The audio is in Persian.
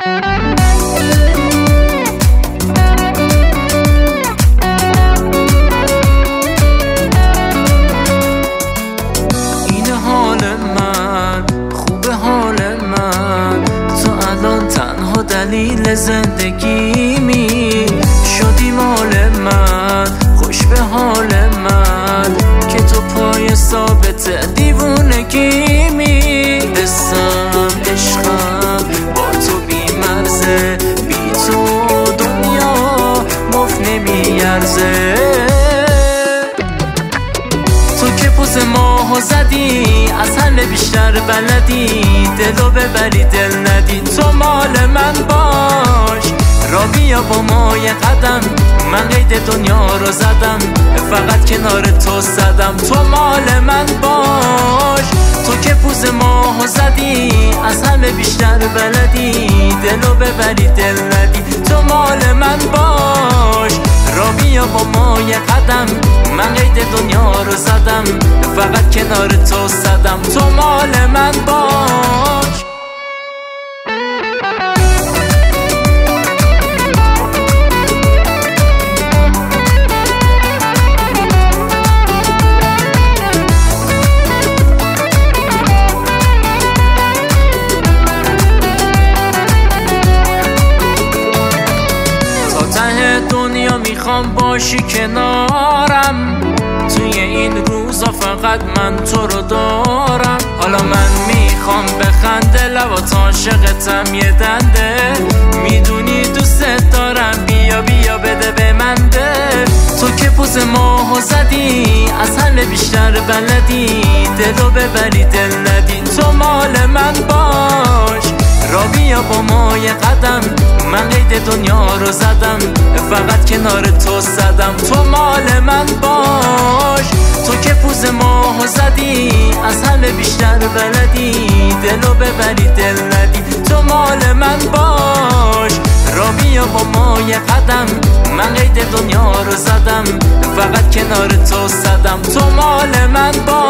این حال من خوبه، حال من تو الان تنها دلیل زندگیمی شدی مال من، خوش به حال من که تو پای ثابت دیوونگیمی. دستم عشقم با تو بی مرزه، بی تو دنیا مفت نمیارزه. تو که پوز ماهو زدی از همه بیشتر بلدی، دلو ببری دل ندی. تو مال من باش، را بیا با ما یه قدم، من قید دنیا رو زدم، فقط کنار تو زدم. تو مال من باش، تو که پوز ماهو زدی از همه بیشتر بلدی، دلو ببری دل ندی. تو مال من باش، را بیا با ما یه قدم، من قید دنیا رو زدم، فقط کنار تو زدم. تو مال من باش. دنیا میخوام باشی کنارم، توی این روزا فقط من تو رو دارم. حالا من میخوام بخنده، لبات عاشقتم یه دنده، میدونی دوست دارم، بیا بیا بده به من ده. تو که پوز ماهو زدی از همه بیشتر بلدی، دلو ببری دل ندی. تو مال من باش، را بیا با ما یه قدم، من قید دنیا رو زدم، فقط کنار تو زدم. تو مال من باش، تو که پوز ماهو زدی از همه بیشتر بلدی، دلو ببری دل ندی. تو مال من باش، را بیا با ما یه قدم، من قید دنیا رو زدم، فقط کنار تو زدم. تو مال من باش.